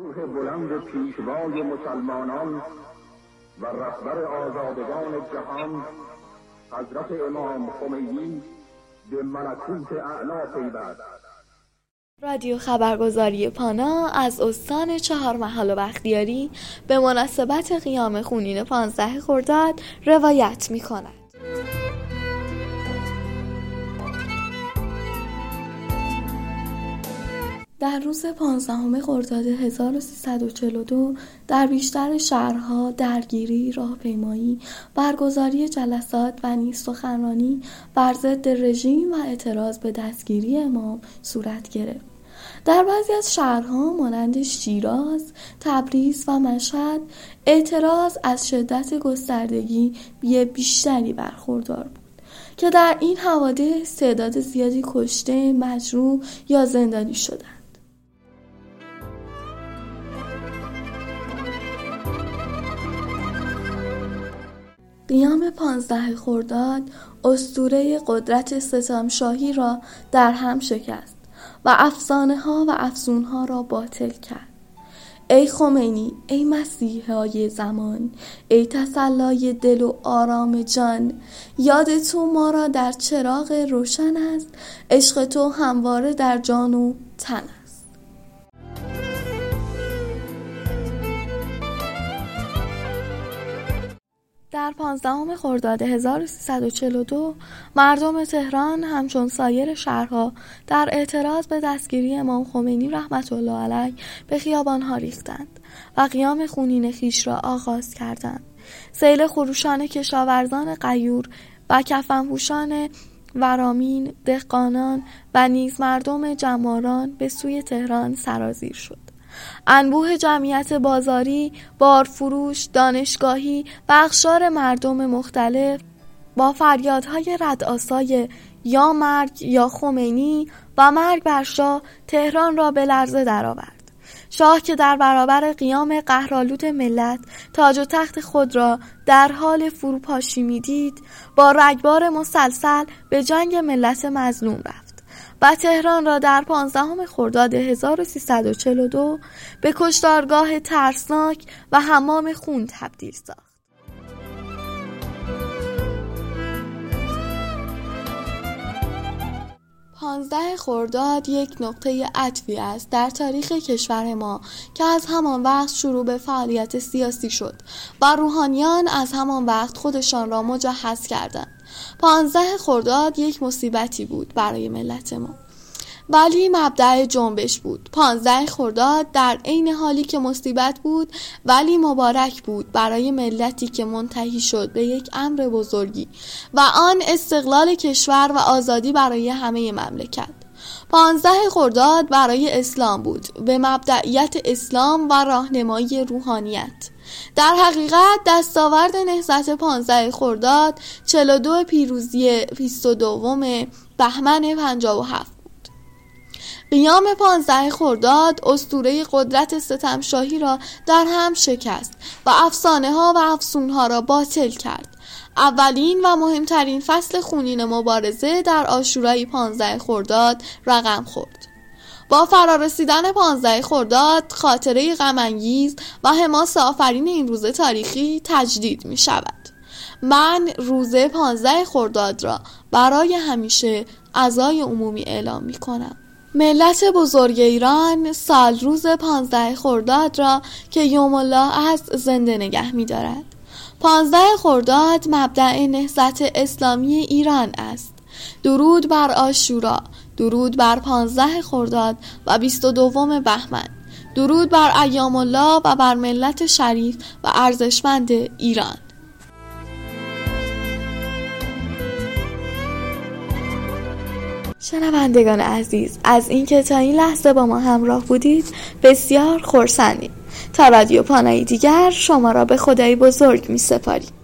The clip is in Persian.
روح بلند پیشوای مسلمانان و رهبر آزادگان جهان حضرت امام خمینی به ملکوت اعلی پیوست. رادیو خبرگزاری پانا از استان چهارمحال و بختیاری به مناسبت قیام خونین 15 خرداد روایت می‌کند. در روز 15 خرداد 1342 در بیشتر شهرها درگیری، راهپیمایی، برگزاری جلسات و نیز سخنرانی بر ضد رژیم و اعتراض به دستگیری امام صورت گرفت. در بعضی از شهرها مانند شیراز، تبریز و مشهد اعتراض از شدت گستردگی بیشتری برخوردار بود که در این حوادث تعداد زیادی کشته، مجروح یا زندانی شدند. قیام 15 خرداد اسطوره قدرت ستمشاهی را در هم شکست و افسانه‌ها و افسون‌ها را باطل کرد. ای خمینی، ای مسیحای زمان، ای تسلای دل و آرام جان، یاد تو ما را در چراغ روشن است، عشق تو همواره در جان و تن است. در 15 خرداد 1342 مردم تهران همچون سایر شهرها در اعتراض به دستگیری امام خمینی رحمت الله علیه به خیابانها ریختند و قیام خونین خویش را آغاز کردند. سیل خروشان کشاورزان غیور و کفنپوشان ورامین، دهقانان و نیز مردم جماران به سوی تهران سرازیر شد. انبوه جمعیت بازاری، بارفروش، دانشگاهی و اقشار مردم مختلف با فریادهای ردآسای یا مرگ یا خمینی و مرگ بر شاه تهران را به لرزه درآورد. شاه که در برابر قیام قهرآلود ملت تاج و تخت خود را در حال فروپاشی می‌دید، با رگبار مسلسل به جنگ ملت مظلوم رفت و تهران را در 15 خرداد 1342 به کشتارگاه ترسناک و حمام خون تبدیل ساخت. 15 خرداد یک نقطه عطفی است در تاریخ کشور ما که از همان وقت شروع به فعالیت سیاسی شد و روحانیان از همان وقت خودشان را مجهز کردند. 15 خرداد یک مصیبتی بود برای ملت ما، ولی مبدأ جنبش بود. 15 خرداد در عین حالی که مصیبت بود ولی مبارک بود برای ملتی که منتهی شد به یک امر بزرگی و آن استقلال کشور و آزادی برای همه مملکت. 15 خرداد برای اسلام بود، به مبدئیت اسلام و راهنمایی روحانیت. در حقیقت دستاورد نهضت 15 خرداد 42 پیروزی 22 بهمن 57. قیام 15 خرداد اسطوره قدرت ستمشاهی را در هم شکست و افسانه‌ها و افسون‌ها را باطل کرد. اولین و مهمترین فصل خونین مبارزه در عاشورای 15 خرداد رقم خورد. با فرارسیدن 15 خرداد خاطره غم‌انگیز و حماس آفرین این روز تاریخی تجدید می شود. من روز 15 خرداد را برای همیشه عزای عمومی اعلام می کنم. ملت بزرگ ایران سال روز 15 خرداد را که یوم الله است زنده نگه می دارد. 15 خرداد مبدأ نهضت اسلامی ایران است. درود بر عاشورا، درود بر 15 خرداد و 22 بهمن، درود بر ایام الله و بر ملت شریف و ارزشمند ایران. شنوندگان عزیز، از اینکه تا این لحظه با ما همراه بودید بسیار خرسندیم. تا رادیو پانایی دیگر شما را به خدای بزرگ می سپاریم.